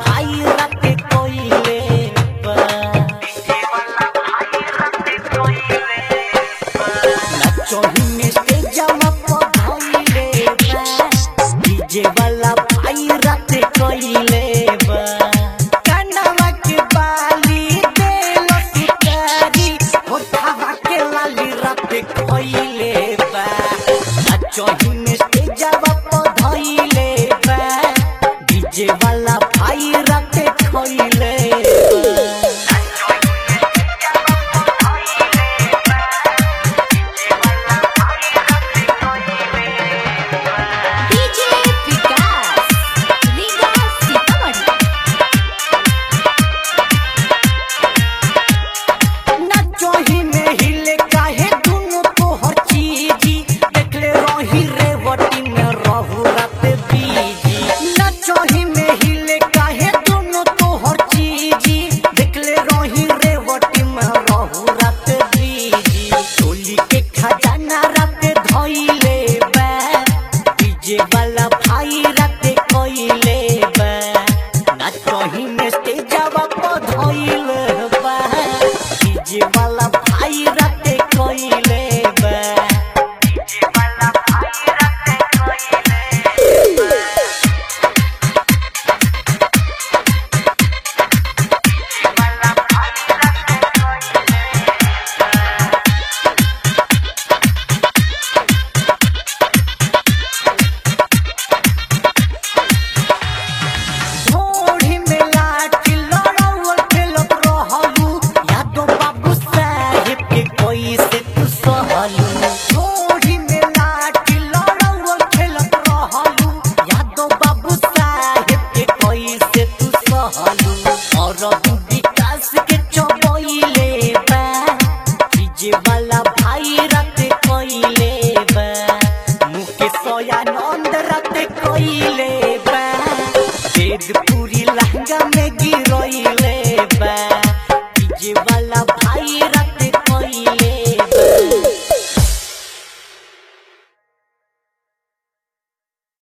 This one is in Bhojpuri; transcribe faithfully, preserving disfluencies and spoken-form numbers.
भाई राते कोइले बा नचोही में स्टेजवा पर धइले बा डीजे वाला भाई राते कोइले बा कनवा के बाली देलो सुतारी होठवा के लाली राते कोइले बा नचोही में स्टेजवा पर धइले बा डीजे वाला भाई राते कोइले वाला भाई राते कोइले बा नचोही में स्टेजवा पर धइले बा डीजे वाला भाई राते कोइले बा डीजे वाला भाई राते कोइले वाला भाई विकास के चबइले बा डीजे वाला भाई राते कोइले बा मुकेश आनंद राते कोइले बा तेज पूरी लहंगा में गिरइले